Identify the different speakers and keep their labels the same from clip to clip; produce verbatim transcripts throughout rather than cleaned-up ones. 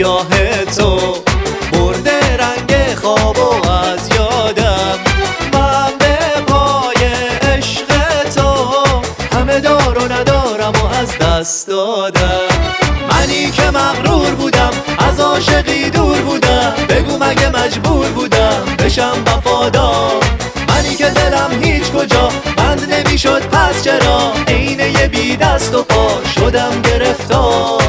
Speaker 1: سیاه تو برده رنگ خواب و از یادم. من به پای عشق تو همه دار و ندارم و از دست دادم. منی که مغرور بودم از عاشقی دور بودم، بگو مگه مجبور بودم بشم وفادار. منی که دلم هیچ کجا بند نمیشد پس چرا عین یه بی دست و پا شدم گرفتار.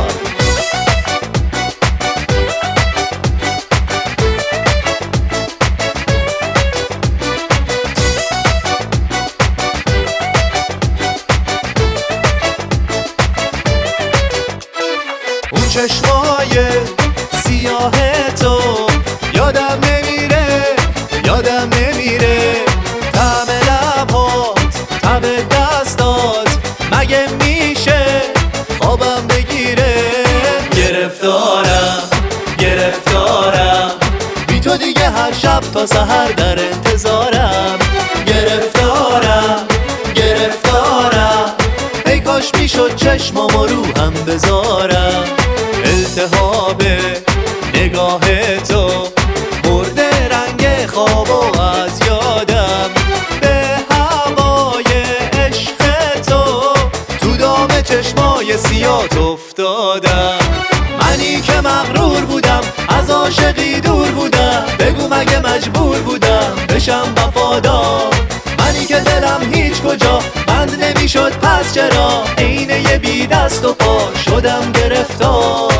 Speaker 1: اون چشمای سیاه تو یادم نمیره یادم نمیره، طعم لبات طعم دستات مگه میشه خوابم بگیره. گرفتارم گرفتارم بی تو دیگه هر شب تا سحر در انتظارم. گرفتارم گرفتارم ای کاش میشد چشمامو رو هم بذارم. التهاب نگاه تو برده رنگ خواب و از یادم. به هوای عشق تو تو دام چشمای سیاه افتادم. منی که مغرور بودم از عاشقی دور بودم، بگو مگه مجبور بودم بشم وفادار. منی که دلم هیچ کجا بند نمیشد پس چرا عین یه بی دست و پا شدم گرفتار.